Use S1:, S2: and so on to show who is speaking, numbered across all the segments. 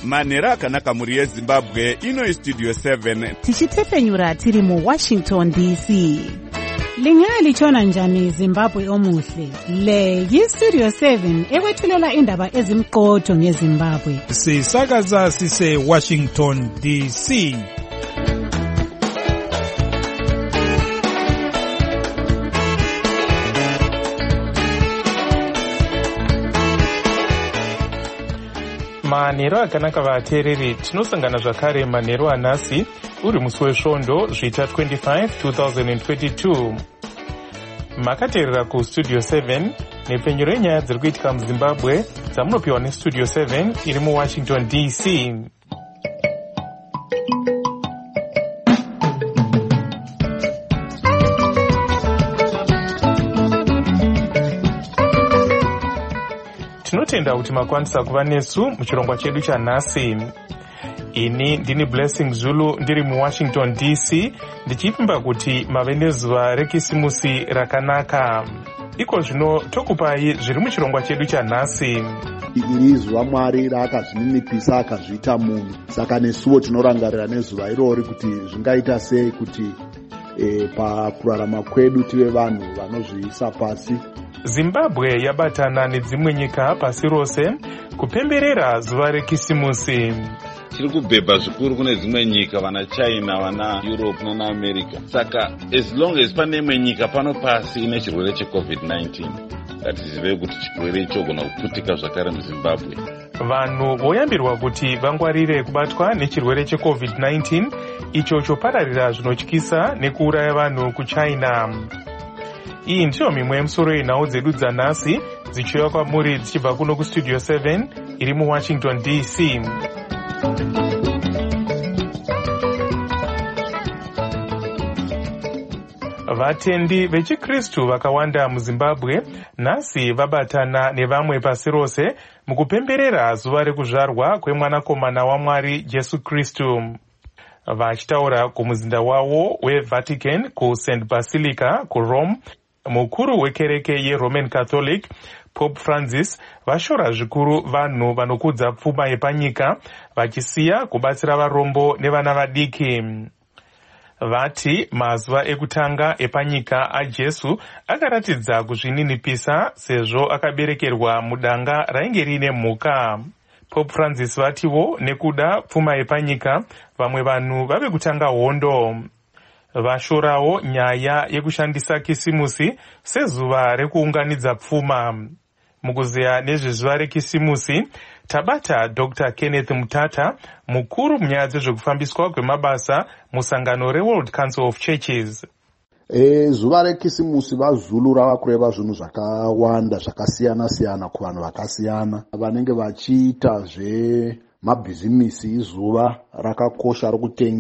S1: manhero akanaka mhuri yezimbabwe. Ino Studio 7
S2: tichitefenyura tiri muWashington DC. Lingalitshona njani Zimbabwe omuhle? Le yiStudio 7 ekwethulela indaba ezimqotho ngeZimbabwe.
S3: Sisakaza sise Washington DC. Manhero akanaka vateereri, tinosangana zvakare manhero anhasi uri musi wesvondo zvita 25 2022. Makateerera kuStudio 7 nepfenyuro yenyaya dziri kuitika muZimbabwe dzamunopiwa neStudio 7 iri muWashington DC. Tinotenda kuti makwanisa kuva nesu muchirongwa chedu chanhasi. Ini ndini Blessing Zulu ndiri muWashington DC ndichipimba kuti mave nezuva rekisimusi rakanaka. Iko zvino tokupai zviri muchirongwa chedu chanhasi.
S4: Iri zuva Mwari raakazvininipisa akazviita munhu. Saka nesuwo tinorangarira nezuva irori kuti zvingaita sei kuti pakurarama kwedu tive vanhu vanozviisa pasi.
S3: Zimbabwe yabatana nedzimwe nyika pasi rose kupemberera zuva rekisimusi.
S5: Tiri kubhebha zvikuru kune dzimwe nyika, vana China, vana Europe nana America. Saka as long as pane imwe nyika pano pasi ine chirwere cheCovid-19, ngatizive kuti chirwere chogona kuputika zvakare muZimbabwe.
S3: Vanhu voyambirwa kuti vangwarire kubatwa nechirwere cheCovid-19 icho chopararira zvinotyisa nekuuraya vanhu kuChina. Iyi ndiyo mimwe yemusoro yenhau dzedu dzanhasi dzichiuya kwamuri dzichibva kuno kuStudio 7 iri muWashington DC. Vatendi vechiKristu vakawanda muZimbabwe nhasi vabatana nevamwe pasi rose mukupemberera zuva rekuzvarwa kwemwanakomana waMwari Jesu Kristu. Vachitaura kumuzinda wavo weVatican kuSt Basilica kuRome, mukuru wekereke yeRoman Catholic Pope Francis vashora zvikuru vanhu vanokudza pfuma yepanyika vachisiya kubatsira varombo nevana vadiki. Vati mazuva ekutanga epanyika aJesu akaratidza kuzvininipisa sezvo akaberekerwa mudanga rainge rine mhuka. Pope Francis vatiwo nekuda pfuma yepanyika vamwe vanhu vave kutanga hondo. Vashorawo nyaya yekushandisa kisimusi sezuva rekuunganidza pfuma. Mukuzeya nezvezuva rekisimusi tabata Dr. Kenneth Mutata, mukuru munyaya dzezvekufambiswa kwemabasa musangano reWorld Council of Churches.
S4: Zuva rekisimusi vaZulu rava kureva zvinhu zvakawanda zvakasiyana-siyana kuvanhu vakasiyana. Vanenge vachiita zvemabhizimisi izuva rakakosha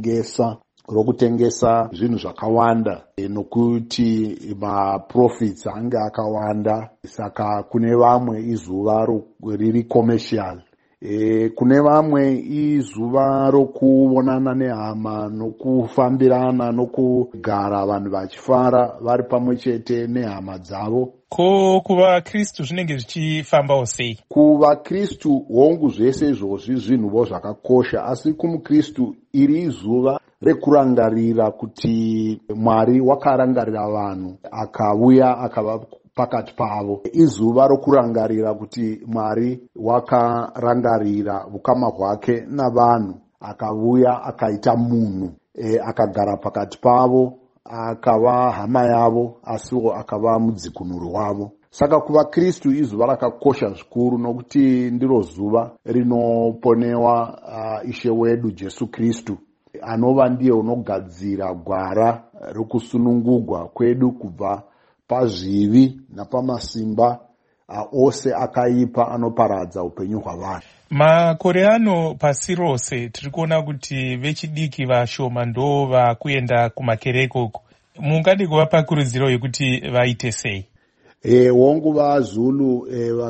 S4: rokutengesa zvinhu zvakawanda nokuti maprofits ange akawanda. Saka kune vamwe izuva riri commercial, kune vamwe izuva rokuonana nehama nokufambirana nokugara vanhu vachifara vari pamwe chete nehama dzavo.
S3: Ko kuvaKristu zvinenge zvichifambawo sei?
S4: KuvaKristu hongu zvese izvozvi zvinhuvo zvakakosha, asi kumuKristu iri izuva rekurangarira kuti Mwari wakarangarira vanhu akauya akava pakati pavo. Izuva rokurangarira kuti Mwari wakarangarira ukama hwake navanhu akauya akaita munhu, akagara pakati pavo, akava hama yavo asiwo akava mudzikunuri wavo. Saka kuvaKristu izuva rakakosha zvikuru nokuti ndiro zuva rinoponewa Ishe wedu Jesu Kristu, anova ndiye unogadzira gwara rekusunungugwa kwedu kubva pazvivi napamasimba ose akaipa anoparadza upenyu hwavanhu.
S3: Makore ano pasi rose tiri kuona kuti vechidiki vashoma ndo vakuenda kumakereke uko. Mungade kuvapa kurudziro yekuti vaite sei?
S4: Hongu vaZulu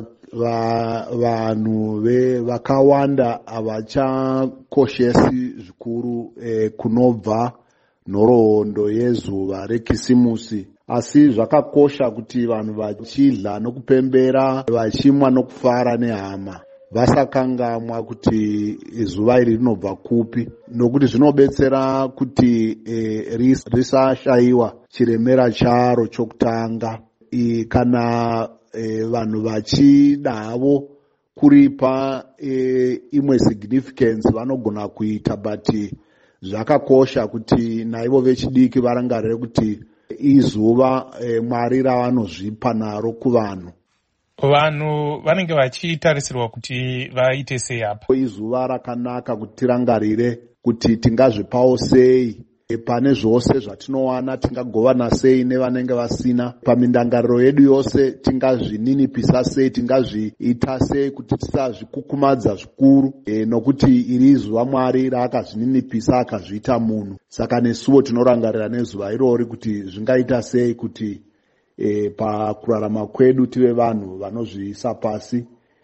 S4: vanhu vakawanda havachakoshesi zvikuru kunobva nhoroondo yezuva rekisimusi, asi zvakakosha kuti vanhu vachidla nokupembera vachimwa nokufara nehama vasakangamwa kuti zuva iri rinobva kupi, nokuti zvinobetsera kuti risashayiwa chiremera charo chokutanga. Kana vanhu vachida havo kuripa imwe significance vanogona kuita, but zvakakosha kuti naivo vechidiki varangarire kuti izuva Mwari ravanozvipa naro kuvanhu.
S3: Vanhu vanenge vachitarisirwa kuti vaite sei apa?
S4: Izuva rakanaka kuti tirangarire kuti tingazvipawo sei pane zvose zvatinowana, tingagovana sei nevanenge vasina. Pamindangariro yedu yose tingazvininipisa sei, tingazviita sei kuti tisazvikukumadza zvikuru, nokuti iri zuva Mwari raakazvininipisa akazviita munhu. Saka nesuwo tinorangarira nezuva irori kuti zvingaita sei kuti pakurarama kwedu tive vanhu vanozviisa pasi,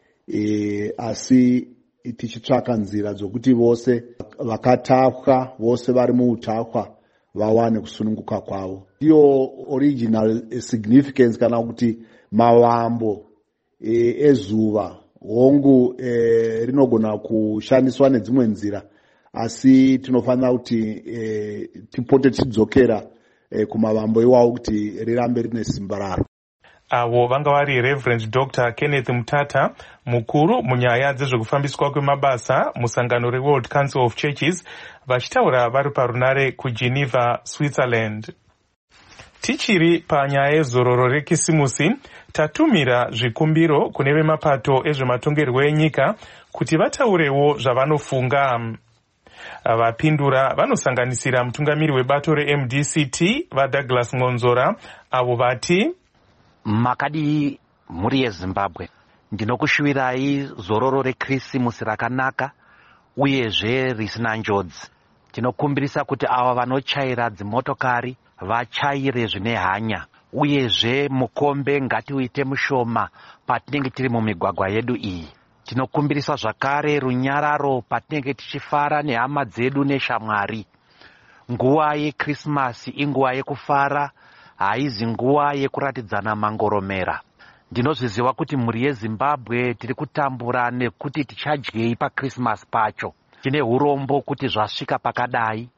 S4: asi tichitsvaka nzira dzokuti vose vakatapwa, vose vari muutapwa vawane kusununguka kwavo. Iyo original significance kana kuti mavambo ezuva. Hongu rinogona kushandiswa nedzimwe nzira, asi tinofanira kuti tipote tichidzokera kumavambo iwawo kuti rirambe rine simba raro.
S3: Avo vanga vari Reverend Dr. Kenneth Mutata, mukuru munyaya dzezvekufambiswa kwemabasa musangano reWorld Council of Churches, vachitaura vari parunare kuGeneva, Switzerland. Tichiri panyaya yezororo rekisimusi, tatumira zvikumbiro kune vemapato ezvematongerwo enyika kuti vataurewo zvavanofunga. Vapindura vanosanganisira mutungamiri webato reMDCT vaDouglas Ngonzora, avo vati:
S6: Makadi muri yeZimbabwe, ndinokushuvirai zororo rekirisimusi rakanaka uyezve risina njodzi. Tinokumbirisa kuti ava vanochaira dzimotokari vachaire zvine hanya, uyezve mukombe ngatiuite mushoma patinenge tiri mumigwagwa yedu iyi. Tinokumbirisa zvakare runyararo patinenge tichifara nehama dzedu neshamwari. Nguva yeKrisimasi inguva yekufara, haizi nguva yekuratidzana mangoromera. Ndinozviziva kuti muri yeZimbabwe tiri kutambura nekuti tichadyei paKrisimasi pacho. Tine urombo kuti zvasvika pakadai,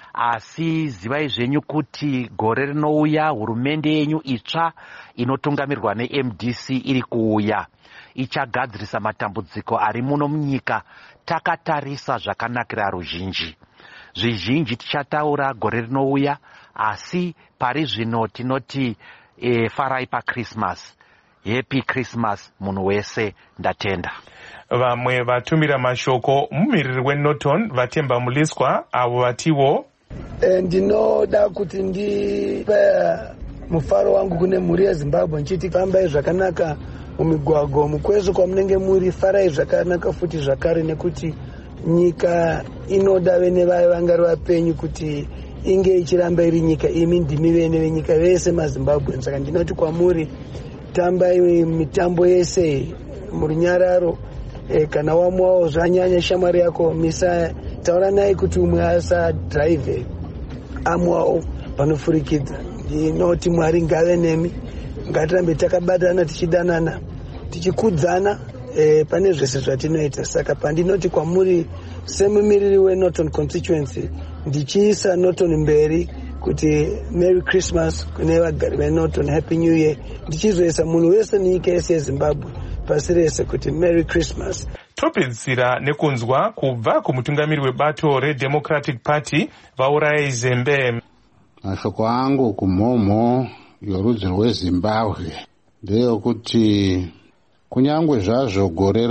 S6: asi zivai zvenyu kuti gore rinouya hurumende yenyu itsva inotungamirwa neMDC iri kuuya. Ichagadzirisa matambudziko ari muno munyika takatarisa zvakanakira ruzhinji. Zvizhinji tichataura gore rinouya, asi pari zvino tinoti farai paKrisimasi. Happy Christmas munhu wese, ndatenda.
S3: Vamwe vatumira mashoko mumiriri weNorton Vatemba Muliswa, avo vatiwo:
S7: ndinoda kuti ndipe mufaro wangu kune mhuri yeZimbabwe nchiti fambai zvakanaka mumigwagwa mukwezvo kwamunenge muri, farai zvakanaka futi zvakare, nekuti nyika inoda vene vayo vangari vapenyu kuti inge ichiramba iri nyika imi ndimi vene venyika vese maZimbabwe. Saka ndinoti kwamuri, tambai mitambo yese murunyararo, kana wamuwawo zvanyanya shamwari yako misa taura naye kuti umwe asadhiraivhe amuwawo panofurikidza. Ndinoti Mwari ngave nemi, ngatirambe takabatana tichidanana tichikudzana pane zvese zvatinoita. Saka pandinoti kwamuri semumiriri weNorton constituency, ndichiisa Norton mberi kuti Merry Christmas kune vagari veNorton, Happy New Year, ndichizoisa munhu wese nenyika yese yeZimbabwe pasi rese kuti Merry Christmas.
S3: Topedzisira nekunzwa kubva kumutungamiri webato reDemocratic Party vauraya Zembe.
S8: Mashoko angu kumhomho yorudzi rweZimbabwe ndeyokuti kunyangwe zvazvo gore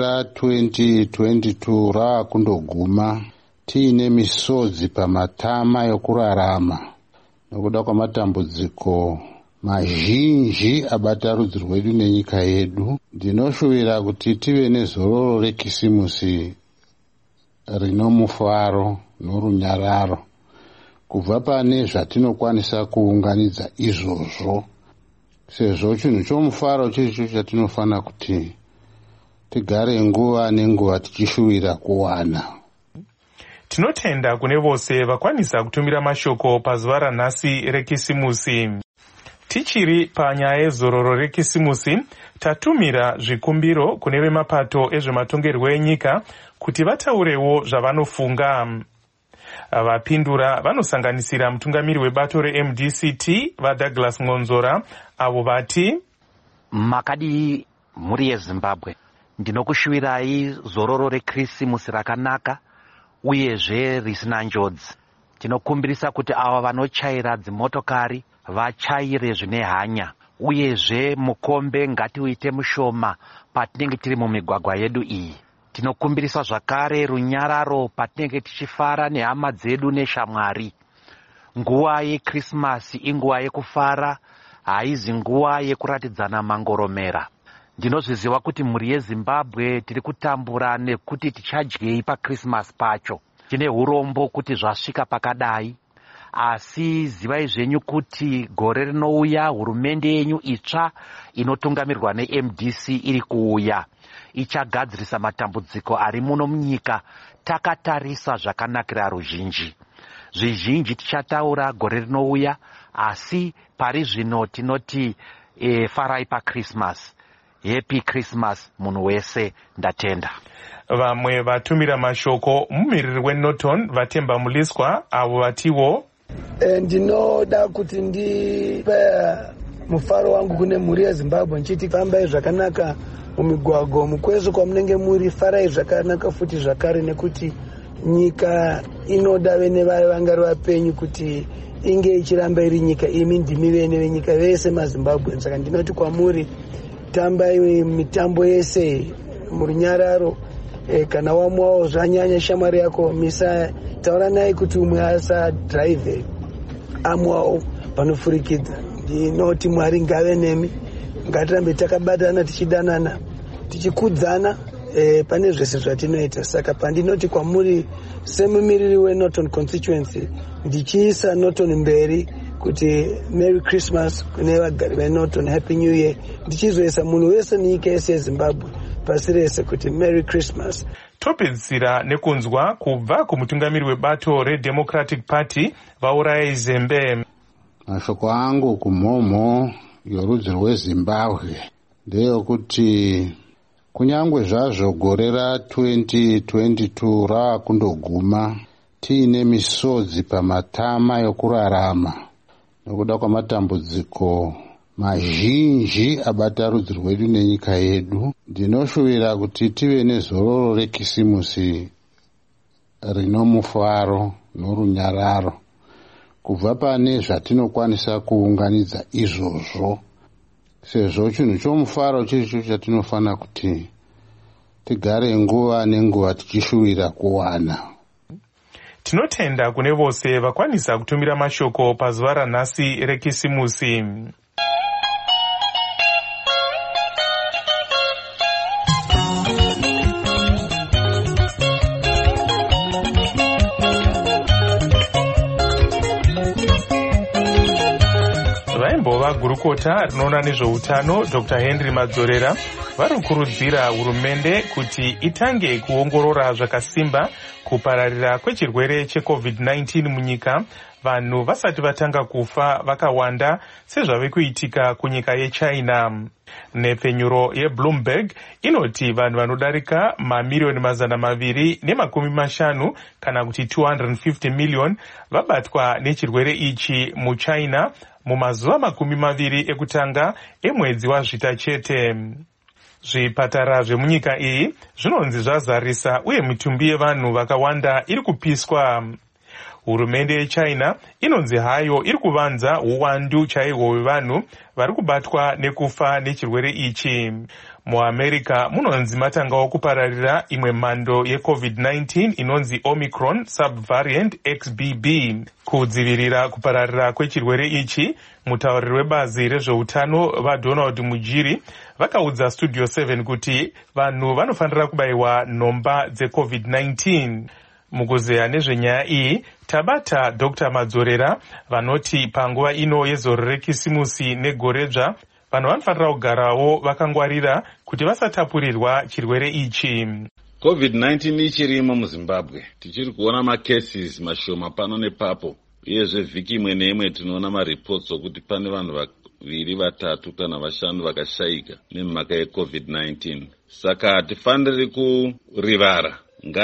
S8: ra2022 raakundoguma tiine misodzi pamatama yokurarama nokuda kwamatambudziko mazhinji abata rudzi rwedu nenyika yedu, ndinoshuvira kuti tive nezororo rekisimusi rinomufaro norunyararo. Kubva pane zvatinokwanisa kuunganidza izvozvo, sezvo chinhu chomufaro chicho chatinofana kuti tigare nguva nenguva tichishuvira kuwana.
S3: Tinotenda kune vose vakwanisa kutumira mashoko pazuva ranhasi rekisimusi. Tichiri panyaya yezororo rekisimusi, tatumira zvikumbiro kune vemapato ezvematongerwo enyika kuti vataurewo zvavanofunga. Vapindura vanosanganisira mutungamiri webato reMDCT vaDouglas Ngonzora, avo vati:
S6: makadi mhuri yeZimbabwe, ndinokushuvirai zororo rekirisimusi rakanaka uyezve risina njodzi. Tinokumbirisa kuti ava vanochaira dzimotokari vachaire zvine hanya, uyezve mukombe ngatiuite mushoma patinenge tiri mumigwagwa yedu iyi. Tinokumbirisa zvakare runyararo patinenge tichifara nehama dzedu neshamwari. Nguva yeKrisimasi inguva yekufara, haizi nguva yekuratidzana mangoromera. Ndinozviziva kuti mhuri yeZimbabwe tiri kutambura nekuti tichadyei paKrisimasi pacho. Tine urombo kuti zvasvika pakadai, asi zivai zvenyu kuti gore rinouya hurumende yenyu itsva inotungamirwa neMDC iri kuuya. Ichagadzirisa matambudziko ari muno munyika takatarisa zvakanakira ruzhinji. Zvizhinji tichataura gore rinouya, asi pari zvino tinoti farai paKrisimasi. Happy Christmas munhu wese, ndatenda.
S3: Vamwe vatumira mashoko mumiriri weNorton Vatemba Muliswa, avo vatiwo:
S7: ndinoda kuti ndipe mufaro wangu kune mhuri yeZimbabwe nchiti fambai zvakanaka mumigwagwa mukwezo kwamunenge muri, farai zvakanaka futi zvakare, nekuti nyika inoda vene vayo vangari vapenyu kuti inge ichiramba iri nyika imi ndimi vene venyika vese maZimbabwe. Saka ndinoti kwamuri, tambai mitambo yese murunyararo, kana wamuwawo zvanyanya shamwari yako misa taura naye kuti umwe asa drive amuwawo panofurikidza. Ndinoti Mwari ngave nemi, ngatirambe takabatana tichidanana tichikudzana pane zvese zvatinoita. Saka pandinoti kwamuri semumiriri weNorton constituency, ndichiisa Norton mberi kuti Merry Christmas kune vagari veNorton, Happy New Year, ndichizoisa munhu wese nenyika yese yeZimbabwe pasi rese kuti Merry Christmas.
S3: Topedzisira nekunzwa kubva kumutungamiri webato reDemocratic Party vauraya Zembe.
S8: Mashoko angu kumhomho yorudzi rweZimbabwe ndeyokuti kunyangwe zvazvo gore ra2022 rava kundoguma tiine misodzi pamatama yokurarama nokuda kwamatambudziko mazhinji abata rudzi rwedu nenyika yedu, ndinoshuvira kuti tive nezororo rekisimusi rinomufaro norunyararo. Kubva pane zvatinokwanisa kuunganidza izvozvo, sezvo chinhu chomufaro chiricho chatinofana kuti tigare nguva nenguva tichishuvira kuwana.
S3: Tinotenda kune vose vakwanisa kutumira mashoko pazuva ranhasi rekisimusi. Vaimbova gurukota rinoona nezveutano Dr. Henry Madzorera vari kukurudzira hurumende kuti itange kuongorora zvakasimba kupararira kwechirwere cheCovid-19 munyika, vanhu vasati vatanga kufa vakawanda sezvave kuitika kunyika yeChina. Nepfenyuro yeBloomberg inoti vanhu vanodarika mamiliyoni 250 kana kuti 250 million vabatwa nechirwere ichi muChina mumazuva 20 ekutanga emwedzi waZvita chete. Zvipatara zvemunyika iyi zvinonzi zvazarisa uye mitumbi yevanhu vakawanda iri kupiswa. Hurumende yeChina inonzi hayo iri kuvanza uwandu chaihwo hwevanhu vari kubatwa nekufa nechirwere ichi. MuAmerica munonzi matangawo kupararira imwe mhando yeCovid-19 inonzi Omicron subvariant XBB. Kudzivirira kupararira kwechirwere ichi, mutauriri webazi rezveutano vaDonald Mujiri vakaudza Studio 7 kuti vanhu vanofanira kubayiwa nhomba dzeCovid-19. Mukuzeya nezvenyaya iyi tabata Dr. Madzorera vanoti panguva ino yezoro rekisimusi negoredzva vanhu vanofanira kugarawo vakangwarira kuti vasatapurirwa chirwere ichi.
S5: COVID-19 ichirimo muZimbabwe, tichiri kuona macases mashoma pano nepapo, uyezve vhiki imwe neimwe tinoona mareports okuti pane vanhu 2, 3 kana 5 vakashayika nemhaka yeCovid-19. Saka hatifaniri kurivara.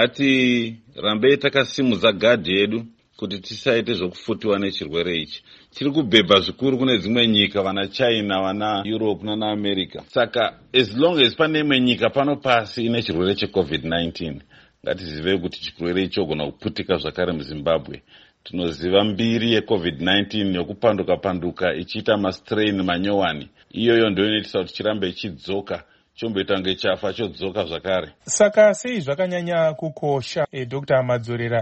S5: Ngatirambei takasimudza gadhi yedu kuti tisaite zvokufutiwa nechirwere ichi. Chiri kubhebha zvikuru kune dzimwe nyika, vana China, vana Europe nana America. Saka as long as pane imwe nyika pano pasi ine chirwere cheCovid-19, ngatizive kuti chirwere icho gona kuputika zvakare muZimbabwe. Tinoziva mbiri yeCovid-19 yokupanduka ichiita mastrain manyowani. Iyoyo ndio inoita kuti chirambe chidzoka, chomboita kunge chafa chodzoka zvakare.
S3: Saka sei zvakanyanya kukosha Dr. Madzorera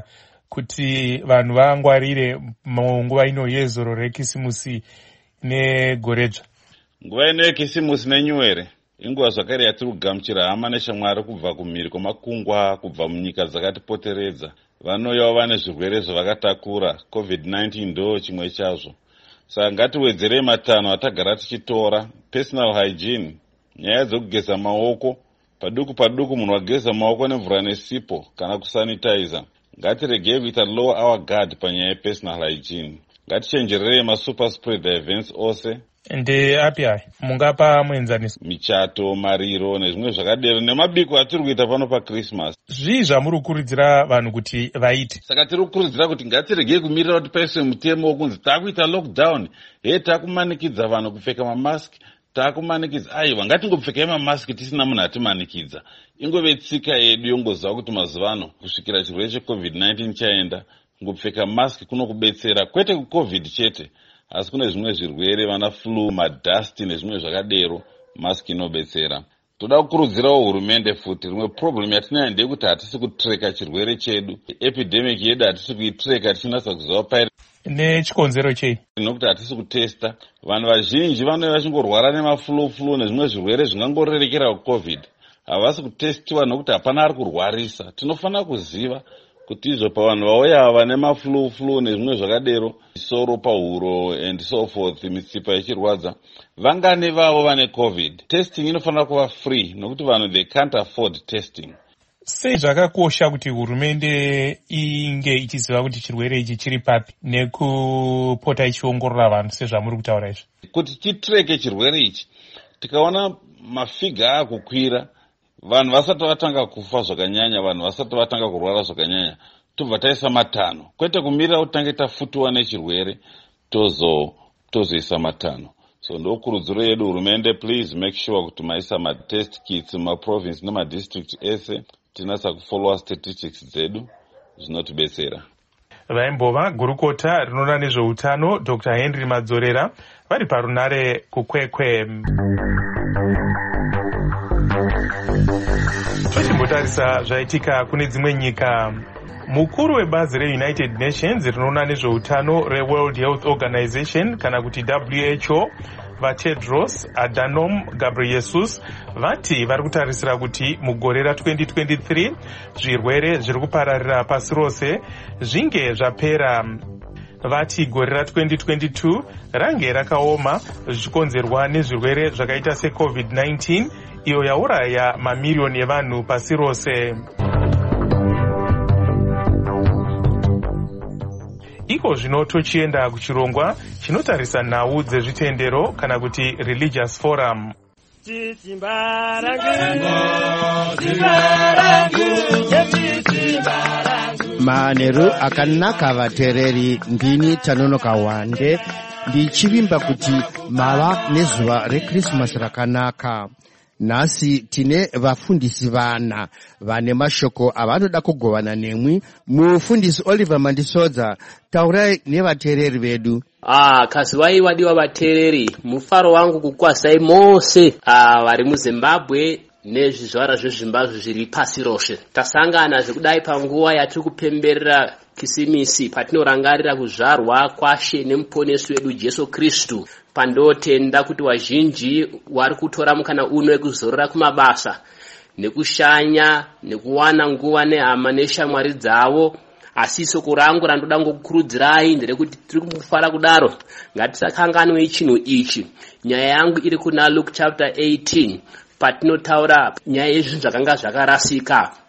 S3: kuti vanhu vangwarire munguva ino yezoro rekisimusi negoredzva?
S5: Nguva ino yekisimusi neNew Year inguva zvakare yatiri kugamuchira hama neshamwari kubva kumhiri kwemakungwa, kubva munyika dzakatipoteredza. Vanouyawo vane zvirwere zvavakatakura. Covid-19 ndo chimwe chazvo. Saka ngatiwedzerei matanho atagara tichitora. Personal hygiene, nyaya dzokugeza maoko. Paduku munhu ageza maoko nemvura nesipo kana kusanitizer. Ngatiregei kuita lower our guard panyaya yepersonal hygiene. Ngatichenjererei masuper spreader events ose.
S3: Ndeapi aya mungapa muenzaniso?
S5: Michato, mariro nezvimwe zvakadero nemabiko atiri kuita pano paChristmas.
S3: Zvii zvamuri kukurudzira vanhu kuti vaite?
S5: Saka tiri kukurudzira kuti ngatiregei kumirira kuti paiswe mutemo wokunzi takuita lockdown, takumanikidza vanhu kupfeka mamaski, takumanikidza aiwa ngatingopfekei mamaski tisina munhu atimanikidza. Ingove tsika yedu yongoziva kuti mazuvano kusvikira chirwere cheCovid-19 chaenda, kungopfeka maski kunokubetsera, kwete kuCovid chete, asi kune zvimwe zvirwere, vana flu, madasti nezvimwe zvakadero, maski inobetsera. Toda kukurudzirawo hurumende futi, rimwe problem yatinayo ndeyekuti hatisi kutreka chirwere chedu. Epidemic yedu hatisi kuitreka tichinatsa kuziva pairi.
S3: Nechikonzero chei?
S5: Nokuti hatisi kutesta. Vanhu vazhinji vanouya vachingorwara nemaflu nezvimwe zvirwere zvingangorerekera kuCovid. Havasi kutestiwa nokuti hapana ari kurwarisa. Tinofanira kuziva kuti izvo pavanhu vauya vane maflu nezvimwe zvakadero, soro pahuro and so forth, mitsipa ichirwadza, vangane vavo vane COVID. Testing inofanira kuva free nokuti vanhu they can't afford testing.
S3: Sei zvakakosha kuti hurumende inge ichiziva kuti chirwere ichi chiri papi nekupota ichiongorora vanhu sezvamuri kutaura izvi?
S5: Kuti titreke chirwere ichi, tikaona mafiga akukwira, vanhu vasati vatanga kufa zvakanyanya, vanhu vasati vatanga kurwara zvakanyanya, tobva taisa matanho. Kwete kumirira kutange tafutiwa nechirwere tozoisa matanho. So ndokurudziro yedu hurumende, please make sure kuti maisa matest kits mumaprovince nemadistrict ese, tinatsa kufollowa statistics dzedu, zvinotibetsera.
S3: Vaimbova gurukota rinoona nezveutano Dr. Henry Madzorera vari parunare kukwekwe. Tochimbotarisa zvaitika kune dzimwe nyika. Mukuru webazi reUnited Nations rinoona nezveutano reWorld Health Organization kana kuti WHO, vaTedros Adhanom Ghebreyesus, vati vari kutarisira kuti mugore ra2023 zvirwere zviri kupararira pasi rose zvinge zvapera. Vati gore ra2022 range rakaoma zvichikonzerwa nezvirwere zvakaita seCovid-19 iyo yauraya mamiliyoni evanhu pasi rose. Iko zvino tochienda kuchirongwa chinotarisa nhau dzezvitendero kana kuti religious forum.
S9: Manheru akanaka vateereri, ndini Tanonoka Wande ndichivimba kuti mava nezuva reKrismasi rakanaka. Nhasi tine vafundisi vana vane mashoko avanoda kugovana nemwi. Mufundisi Oliver Mandisodza, taurai nevateereri vedu.
S10: Kasivai wadiwa vateereri, mufaro wangu kukwasai mose vari muZimbabwe nezvizvara zvezvimbabwe zviri pasi roshe. Tasangana zvekudai panguva yatiri kupemberera kisimisi, patinorangarira kuzvarwa kwaShe nemuponesi wedu Jesu Kristu. Pandotenda kuti vazhinji vari kutora mukana uno wekuzorora kumabasa nekushanya nekuwana nguva nehama neshamwari dzavo. Asi soko rangu randoda ngokukurudzirai nderekuti tiri kufara kudaro ngatisakanganwe chinhu ichi. Nyaya yangu iri kuna Luke chapter 18 patinotaura nyaya yezvinhu zvakanga zvakarasika.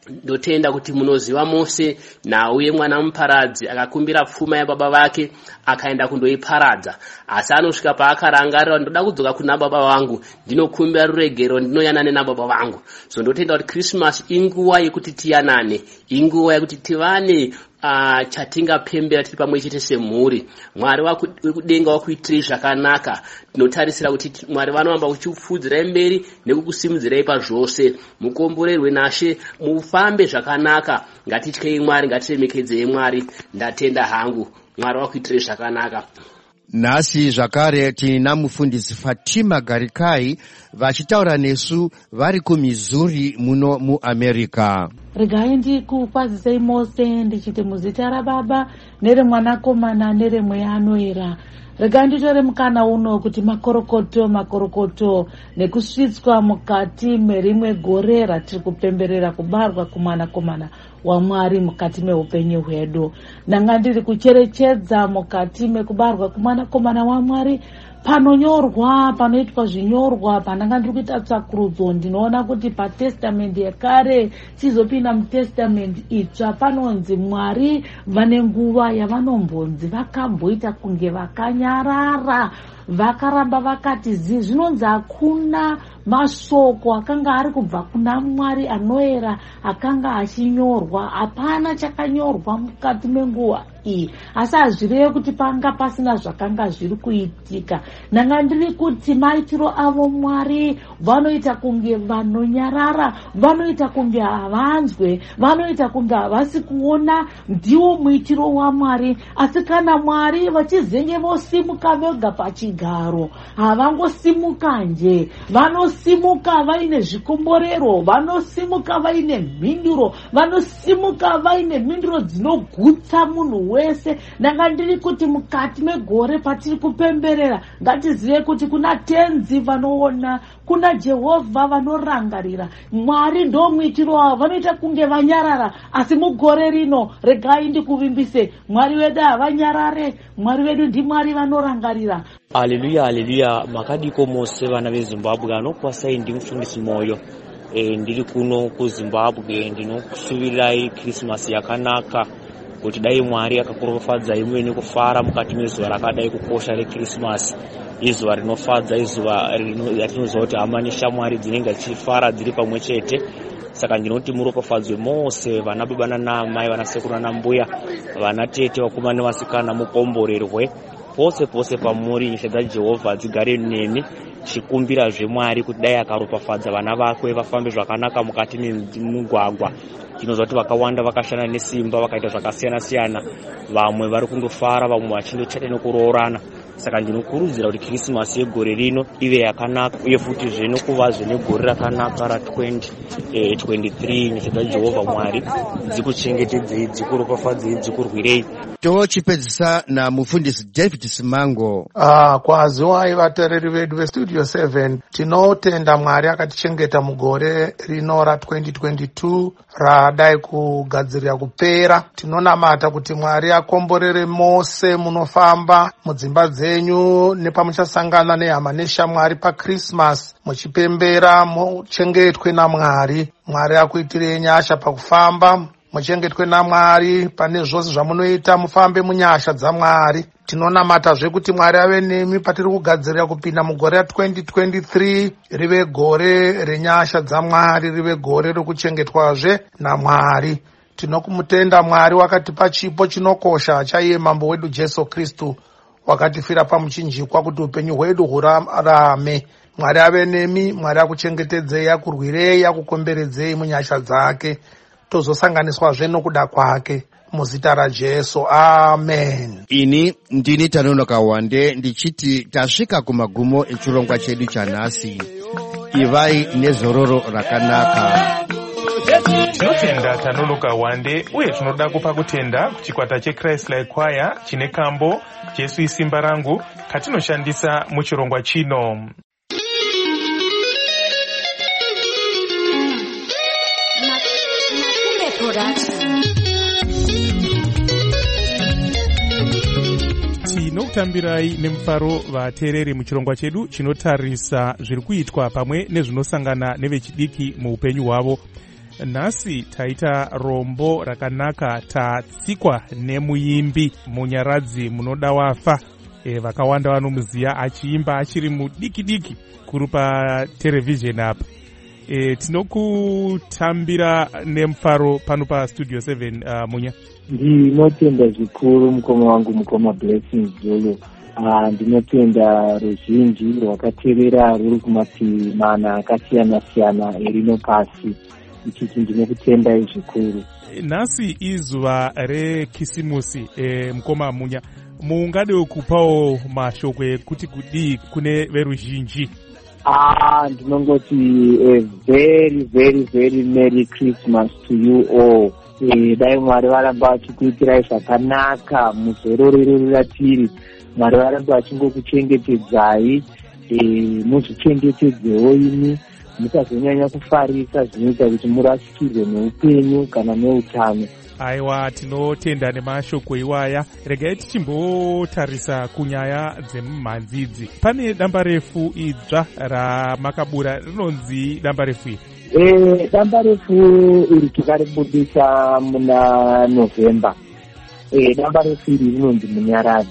S10: ndotenda kuti munoziva mose nauye mwana muparadzi akakumbira pfuma yababa vake akaenda kundoiparadza, asi anosvika paakarangarira ndoda kudzoka kuna baba vangu, ndinokumbira ruregero, ndinoyanane nababa vangu. So ndotenda kuti Christmas inguva yekuti tiyanane, inguva yekuti tivane chatingapembera tiri pamwe chete semhuri. Mwari wekudenga wakuitirai zvakanaka. Tinotarisira kuti Mwari vanoramba kuchipfudzirai mberi nekukusimudzirai pazvose. Mukomborerwe naShe, mufambe zvakanaka. Ngatityei Mwari, ngatiremekedzei Mwari. Ndatenda hangu, Mwari wakuitirai zvakanaka.
S9: Nhasi zvakare tina mufundisi Fatima Garikai vachitaura nesu vari kuMissouri muno muAmerica.
S11: Regai ndikukwazisei mose ndichiti muzita raBaba neremwanakomana neremweya anoera. Regai nditore mukana uno kuti makorokoto nekusvitswa mukati merimwe gore ratiri kupemberera kubarwa kumwanakomana waMwari mukati meupenyu hwedu. Nanga ndiri kucherechedza mukati mekubarwa kumwanakomana waMwari panoitwa zvinyorwa pananga ndiri kuita tsvakurudzo, ndinoona kuti patestamendi yekare tizopinda mutestamendi itsva panonzi Mwari vane nguva yavanombonzi vakamboita kunge vakanyarara, vakaramba vakati zvinonzi hakuna mashoko akanga ari kubva kuna Mwari anoera akanga achinyorwa, hapana chakanyorwa mukati menguva iyi. Asi hazvirevi kuti panga pasina zvakanga zviri kuitika. Nanga ndiri kuti maitiro avo Mwari vanoita kunge vanonyarara, vanoita kunge havanzwe, vanoita kunge havasi kuona ndiwo muitiro waMwari. Asi kana Mwari vachizenge vosimuka vega pachigaro, havangosimuka nje, vanosimuka vaine zvikomborero, vanosimuka vaine mhinduro, vanosimuka vaine mhinduro dzinogutsa munhu wese. Nanga ndiri kuti mukati megore patiri kupemberera, ngatizive kuti kuna tenzi vanoona, kuna Jehovha vanorangarira. Mwari ndo muitiro wavo, vanoita kunge vanyarara, asi mugore rino regai ndikuvimbise, Mwari wedu havanyarare, Mwari wedu ndiMwari vanorangarira.
S12: Haleluya, haleluya. Makadiko mose vana veZimbabwe anokwasai ndimufundisi Moyo. Ndiri kuno kuZimbabwe, ndinokusuvirirai Christmas yakanaka, kuti dai Mwari akakuropafadzai muve nekufara mukati mezuva rakadai kukosha reChristmas. Izuva rinofadza, izuva ratinoziva kuti hama neshamwari dzinenge dzichifara dziri pamwe chete. Saka ndinoti muropafadzwe mose, vana baba nanamai, vana sekuru nanambuya, vana tete, vakomana nevasikana, mukomborerwe pose pose pamuri. Nyasha dzaJehovha dzigare nemi, chikumbira zveMwari kuti dai akaropafadza vana vakwe vafambe zvakanaka mukati memugwagwa. Tinoziva kuti vakawanda vakashanda nesimba, vakaita zvakasiyana siyana, vamwe vari kundofara, vamwe vachindochata nekuroorana. Saka ndinokurudzira kuti Christmas yegore rino ive yakanaka, uye futi zvenokuvazve negore rakanaka ra2023. Nyasha dzaJehovha Mwari dzikuchengetedzei, dzikuropafadzei, dzikurwirei.
S9: Tochipedzisa namufundisi David Simango.
S13: Kwaziwai vateereri vedu veStudio 7, tinotenda Mwari akatichengeta mugore rino ra2022 radai kugadzirira kupera. Tinonamata kuti Mwari akomborere mose munofamba mudzimba dzenyu nepamuchasangana nehama neshamwari paChristmas muchipembera, muchengetwe naMwari. Mwari akuitirei nyasha pakufamba, muchengetwe naMwari pane zvose zvamunoita, mufambe munyasha dzaMwari. Tinonamatazve kuti Mwari ave nemi patiri kugadzirira kupinda mugore ra2023, rive gore renyasha dzaMwari, rive gore rekuchengetwazve naMwari. Tinokumutenda Mwari wakatipa chipo chinokosha chaiye mambo wedu Jesu Kristu, wakatifira pamuchinjikwa kuti upenyu hwedu hurarame. Mwari ave nemi, Mwari akuchengetedzei, akurwirei, akukomberedzei munyasha dzake, tozosanganiswazve nokuda kwake muzita raJesu. Amen.
S9: Ini ndini Tanonoka Wande ndichiti tasvika kumagumo echirongwa chedu chanhasi. Ivai nezororo rakanaka.
S3: Tinotenda Tanonoka Wande, uye tinoda kupa kutenda kuchikwata cheChrist Like Choir chine kambo Jesu isimba rangu katinoshandisa muchirongwa chino. Tinokutambirai nemufaro vateereri muchirongwa chedu chinotarisa zviri kuitwa pamwe nezvinosangana nevechidiki muupenyu hwavo. Nhasi taita rombo rakanaka tatsikwa nemuimbi munyaradzi munoda wafa. Vakawanda vanomuziva achiimba achiri mudiki kuri paterevhizheni apa. Tinokutambira nemufaro pano pastudio 7 Munya.
S14: Ndinotenda zvikuru mukoma wangu mukoma Blessings Zulu. Ndinotenda ruzhinji rwakatevera ruri kumativi mana akasiyana-siyana erino pasi. Ichichi ndinokutendai zvikuru.
S3: Nhasi izuva rekisimusi mukoma Munya. Mungade kupawo mashoko ekuti kudii kune veruzhinji?
S14: Ndinongoti a very very very merry Christmas to you all. Dai Mwari varamba vachikuitirai zvakanaka muzororero ratiri. Mwari varamba vachingokuchengetedzai, muzvichengetedzewo imi, musazonyanya kufarisa zvinoita kuti murasikirwe neupenyu kana neutano.
S3: Aiwa, tinotenda nemashoko iwaya. Regai tichimbotarisa kunyaya dzemumhanzidzi. Pane damba refu idzva ramakabura, rinonzi damba refu iri?
S14: Damba refu iri tikaribudisa muna November. Damba refu iri rinonzi Munyaradzi.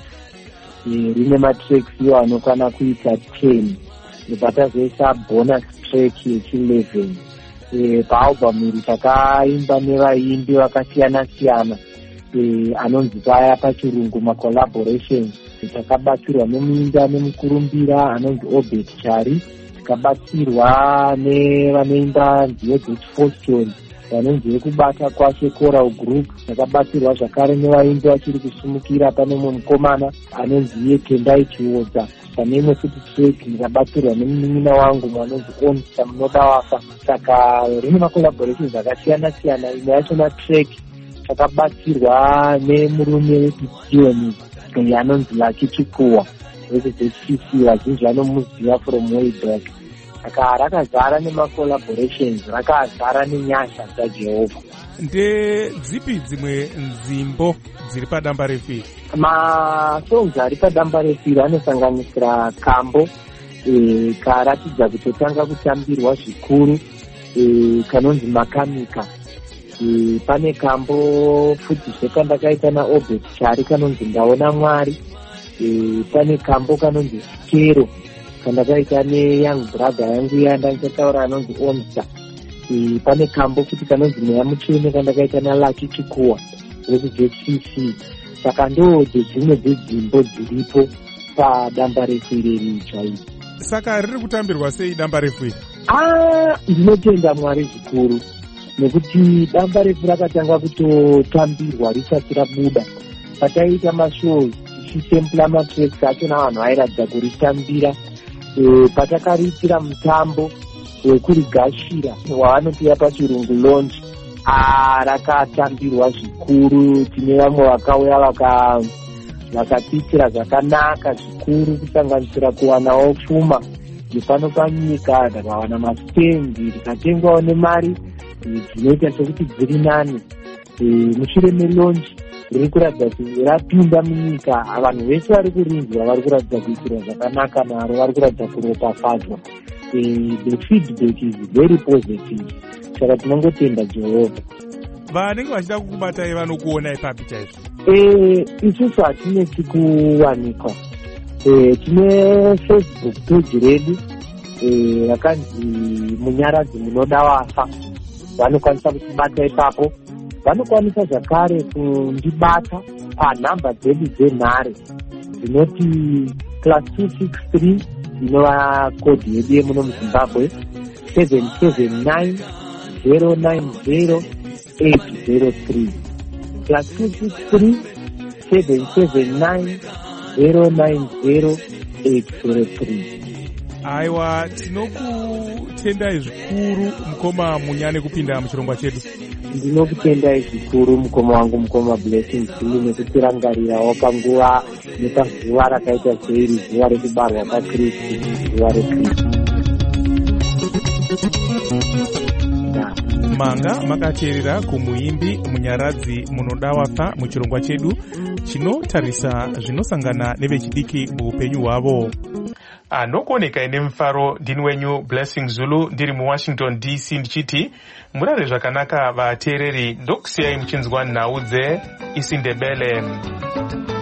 S14: Rine matracks iwo anokwana kuita 10. Nepatazoisa bonus track yechi11. Paalbum iri takaimba nevaimbi vakasiyana-siyana anonzi paya pachirungu macollaborations. Takabatsirwa nemuimbi nemukurumbira anonzi Obert Chari. Tikabatsirwa nevanoimba nziyo dzechiFortune vanonzi Vekubata Kwashe Choral Group. Takabatsirwa zvakare nevaimbi vachiri kusumukira pane mumwe mukomana anonzi Tendai Chiodza. Pane imwe futi track ndikabatsirwa nemunin'ina wangu mwanonzi Onsa munoda wafa. Saka rine macollaborations akasiyana-siyana. Imwe yacho matrack takabatsirwa nemurume weDion anonzi Lucky Chikuwa wezveCC, vazhinji vanomuziva from way back. Saka rakazara nemacollaborations, rakazara nenyasha dzaJehovha.
S3: Ndedzipi dzimwe nzimbo dziri padamba refu iri?
S14: Masongs ari padamba refu iri anosanganisira Kambo karatidza kutotanga kutambirwa zvikuru kanonzi Makanika. Pane Kambo futi zvekandakaita naObert Chari kanonzi Ndaona Mwari. Pane Kambo kanonzi Sikero kandakaita neyoung brother yangu yandanditaura anonzi Onsa. Pane Kambo futi kanonzi Mweya Mutsvene kandakaita naLucky Chikuwa wekuJCC. Saka ndo dzimwe dzedzimbo dziripo padamba refu iri chairi.
S3: Saka riri kutambirwa sei damba refu iri?
S14: Ndinotenda Mwari zvikuru nekuti damba refu rakatanga kutotambirwa risati rabuda. Pataiita mashows tichisempla matracks acho navanhu vairatidza kuritambira. Patakariitira mutambo wekurigashira wavanopiwa pachirungu launch, rakatambirwa zvikuru. Tine vamwe vakauya vakatiitira zvakanaka zvikuru, kusanganisira kuwanawo pfuma nepano panyika, takawana mastendi, tikatengwawo nemari dzinoita sekuti dziri nani. Mushure melaunch riri kuratidza kuti rapinda munyika, vanhu vese vari kurinzwa vari kuratidza kuitira zvakanaka naro, vari kuratidza kuropafadzwa. The feedback is very positive. Saka tinongotenda Jehovha.
S3: Vanenge vachida kukubatai vanokuonai papi chaizvo?
S14: Isusu hatinesi kuwanikwa. Tine Facebook page redu rakanzi Munyaradzi munoda wafa. Vanokwanisa kutibata ipapo. Vanokwanisa zvakare kundibata panhamba dzedu dzenhare dzinoti +263 inova kodhi yedu yemuno muZimbabwe 779 090 803 +263 779 090 803.
S3: Aiwa, tinokutendai zvikuru mukoma Munya nekupinda muchirongwa chedu.
S14: Ndinokutendai zvikuru mukoma wangu mukoma Blessings Zulu nekutirangarirawo panguva nepazuva rakaita seiri, zuva rekubarwa kwaKristu, zuva reKristu.
S3: Manga makateerera kumuimbi Munyaradzi munoda wafa muchirongwa chedu chinotarisa zvinosangana nevechidiki muupenyu hwavo. anokuoneka ine mufaro. Ndini wenyu Blessing Zulu ndiri muWashington DC ndichiti murare zvakanaka vateereri. Ndokusiyai muchinzwa nhau dzeIsindebele.